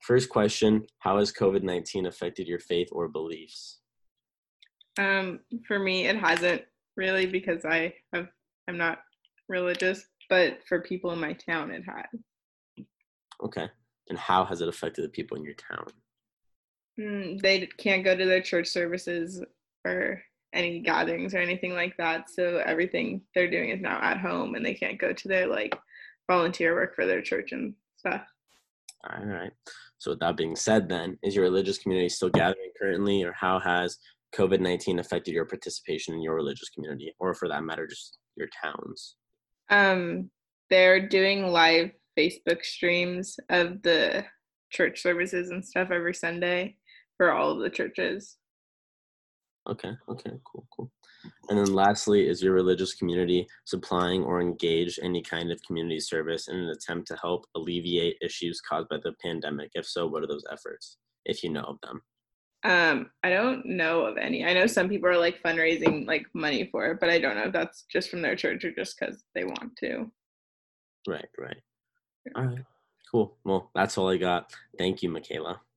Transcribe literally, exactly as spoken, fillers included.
First question, how has COVID nineteen affected your faith or beliefs? Um, for me, it hasn't really because I have I'm not religious, but for people in my town, it has. Okay. And how has it affected the people in your town? Mm, they d- can't go to their church services or any gatherings or anything like that, so everything they're doing is now at home, and they can't go to their like volunteer work for their church and stuff. All right. So with that being said then, is your religious community still gathering currently, or how has COVID nineteen affected your participation in your religious community, or for that matter, just your towns? Um, they're doing live Facebook streams of the church services and stuff every Sunday for all of the churches. Okay, okay, cool, cool. And then lastly, is your religious community supplying or engaged any kind of community service in an attempt to help alleviate issues caused by the pandemic? If so, what are those efforts, if you know of them? Um, I don't know of any. I know some people are like fundraising like money for it, but I don't know if that's just from their church or just because they want to. Right, right. All right, cool. Well, that's all I got. Thank you, Michaela.